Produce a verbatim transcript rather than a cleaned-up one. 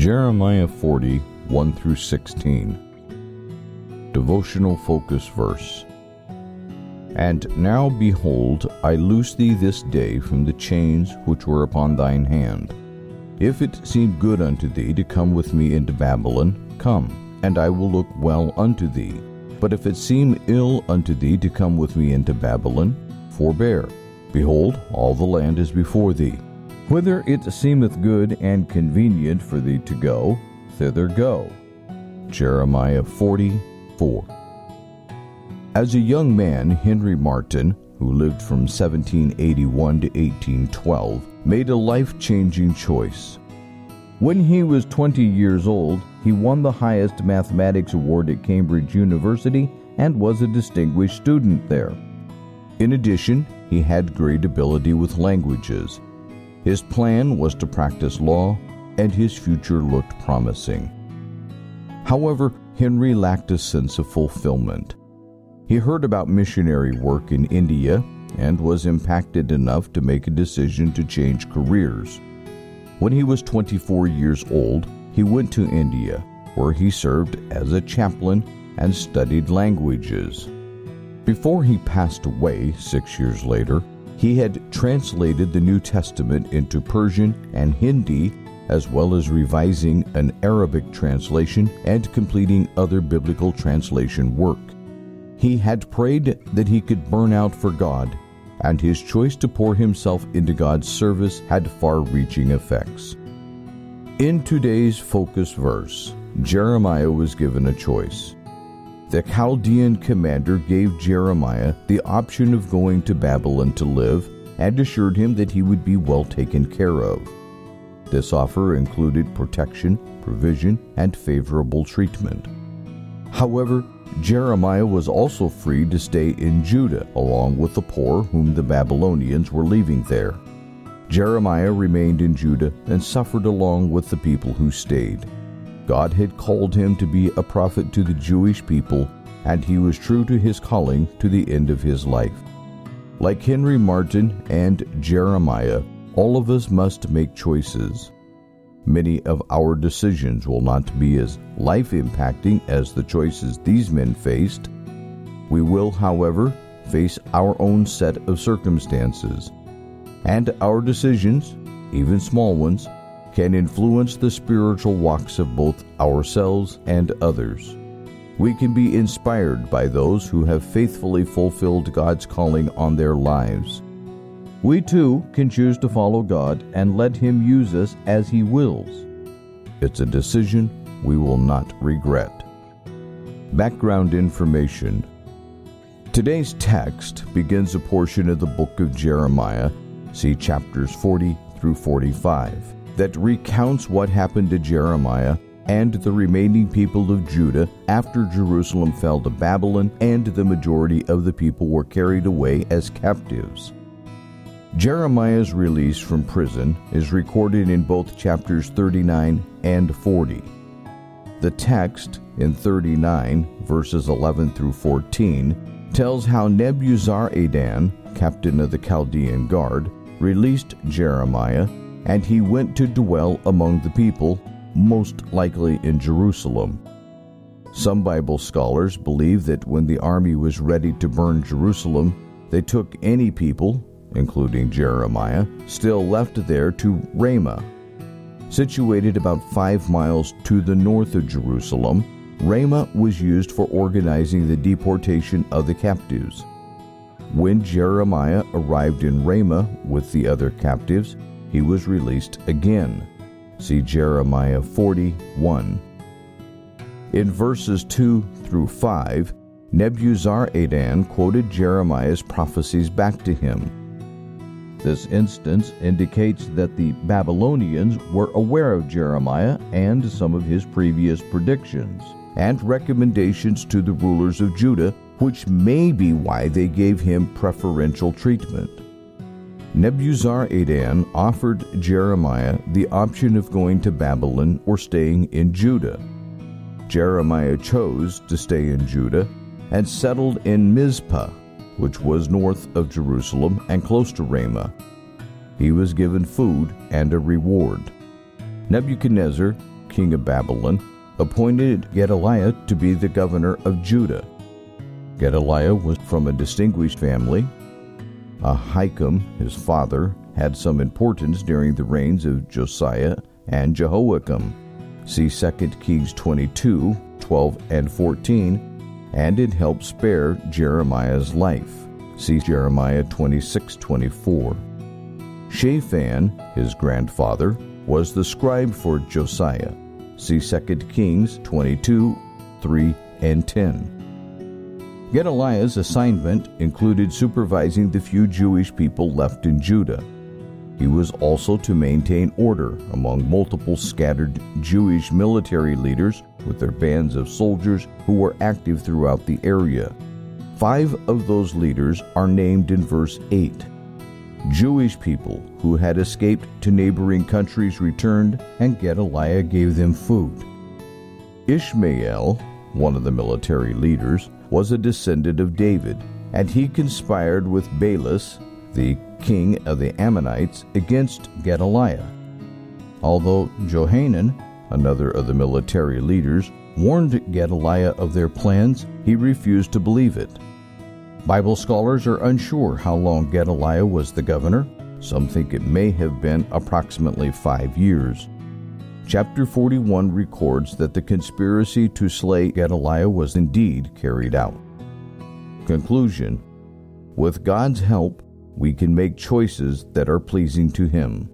Jeremiah forty, one through sixteen. Devotional focus verse. And now, behold, I loose thee this day from the chains which were upon thine hand. If it seem good unto thee to come with me into Babylon, come, and I will look well unto thee. But if it seem ill unto thee to come with me into Babylon, forbear. Behold, all the land is before thee. Whither it seemeth good and convenient for thee to go, thither go. Jeremiah forty, four. As a young man, Henry Martyn, who lived from seventeen eighty-one to eighteen twelve, made a life-changing choice. When he was twenty years old, he won the highest mathematics award at Cambridge University and was a distinguished student there. In addition, he had great ability with languages. His plan was to practice law, and his future looked promising. However, Henry lacked a sense of fulfillment. He heard about missionary work in India and was impacted enough to make a decision to change careers. When he was twenty-four years old, he went to India, where he served as a chaplain and studied languages. Before he passed away six years later, he had translated the New Testament into Persian and Hindi, as well as revising an Arabic translation and completing other biblical translation work. He had prayed that he could burn out for God, and his choice to pour himself into God's service had far-reaching effects. In today's focus verse, Jeremiah was given a choice. The Chaldean commander gave Jeremiah the option of going to Babylon to live and assured him that he would be well taken care of. This offer included protection, provision, and favorable treatment. However, Jeremiah was also free to stay in Judah along with the poor whom the Babylonians were leaving there. Jeremiah remained in Judah and suffered along with the people who stayed. God had called him to be a prophet to the Jewish people, and he was true to his calling to the end of his life. Like Henry Martyn and Jeremiah, all of us must make choices. Many of our decisions will not be as life-impacting as the choices these men faced. We will, however, face our own set of circumstances, and our decisions, even small ones, can influence the spiritual walks of both ourselves and others. We can be inspired by those who have faithfully fulfilled God's calling on their lives. We too can choose to follow God and let Him use us as He wills. It's a decision we will not regret. Background information. Today's text begins a portion of the book of Jeremiah, see chapters forty through forty-five. That recounts what happened to Jeremiah and the remaining people of Judah after Jerusalem fell to Babylon and the majority of the people were carried away as captives. Jeremiah's release from prison is recorded in both chapters thirty-nine and forty. The text in thirty-nine, verses eleven through fourteen, tells how Nebuzaradan, captain of the Chaldean guard, released Jeremiah, and he went to dwell among the people, most likely in Jerusalem. Some Bible scholars believe that when the army was ready to burn Jerusalem, they took any people, including Jeremiah, still left there to Ramah. Situated about five miles to the north of Jerusalem, Ramah was used for organizing the deportation of the captives. When Jeremiah arrived in Ramah with the other captives, he was released again. See Jeremiah forty-one. In verses two through five, Nebuzaradan quoted Jeremiah's prophecies back to him. This instance indicates that the Babylonians were aware of Jeremiah and some of his previous predictions and recommendations to the rulers of Judah, which may be why they gave him preferential treatment. Nebuzaradan offered Jeremiah the option of going to Babylon or staying in Judah. Jeremiah chose to stay in Judah and settled in Mizpah, which was north of Jerusalem and close to Ramah. He was given food and a reward. Nebuchadnezzar king of Babylon, appointed Gedaliah to be the governor of Judah. Gedaliah was from a distinguished family. Ahikam, his father, had some importance during the reigns of Josiah and Jehoiakim. See Second Kings twenty-two, twelve and fourteen, and it helped spare Jeremiah's life. See Jeremiah twenty-six, twenty-four. Shaphan, his grandfather, was the scribe for Josiah. See Second Kings twenty-two, three and ten. Gedaliah's assignment included supervising the few Jewish people left in Judah. He was also to maintain order among multiple scattered Jewish military leaders with their bands of soldiers who were active throughout the area. Five of those leaders are named in verse eight. Jewish people who had escaped to neighboring countries returned, and Gedaliah gave them food. Ishmael, one of the military leaders, was a descendant of David, and he conspired with Baalis, the king of the Ammonites, against Gedaliah. Although Johanan, another of the military leaders, warned Gedaliah of their plans, he refused to believe it. Bible scholars are unsure how long Gedaliah was the governor. Some think it may have been approximately five years. Chapter forty-one records that the conspiracy to slay Gedaliah was indeed carried out. Conclusion: with God's help, we can make choices that are pleasing to Him.